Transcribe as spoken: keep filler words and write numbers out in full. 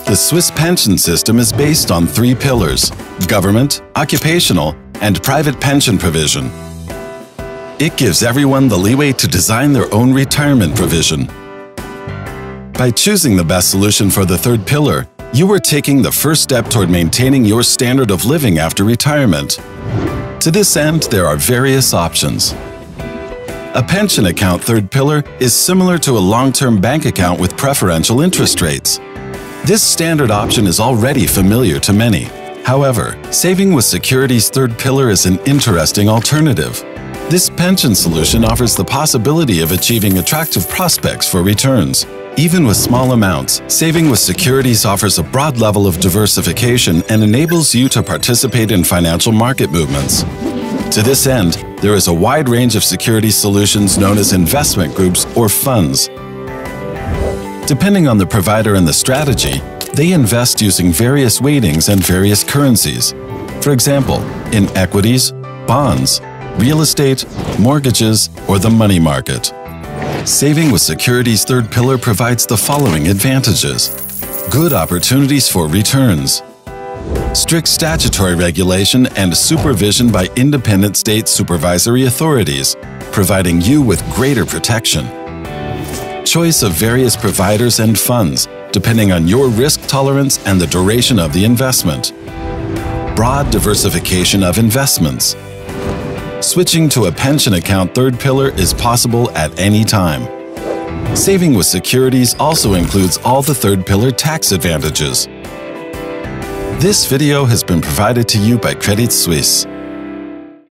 The Swiss pension system is based on three pillars: government, occupational, and private pension provision. It gives everyone the leeway to design their own retirement provision. By choosing the best solution for the third pillar, you are taking the first step toward maintaining your standard of living after retirement. To this end, there are various options. A pension account third pillar is similar to a long-term bank account with preferential interest rates. This standard option is already familiar to many. However, saving with securities third pillar is an interesting alternative. This pension solution offers the possibility of achieving attractive prospects for returns. Even with small amounts, saving with securities offers a broad level of diversification and enables you to participate in financial market movements. To this end, there is a wide range of security solutions known as investment groups or funds. Depending on the provider and the strategy, they invest using various weightings and various currencies. For example, in equities, bonds, real estate, mortgages, or the money market. Saving with securities third pillar provides the following advantages: good opportunities for returns, strict statutory regulation and supervision by independent state supervisory authorities, providing you with greater protection, choice of various providers and funds, depending on your risk tolerance and the duration of the investment, broad diversification of investments. Switching to a pension account third pillar is possible at any time. Saving with securities also includes all the third pillar tax advantages. This video has been provided to you by Credit Suisse.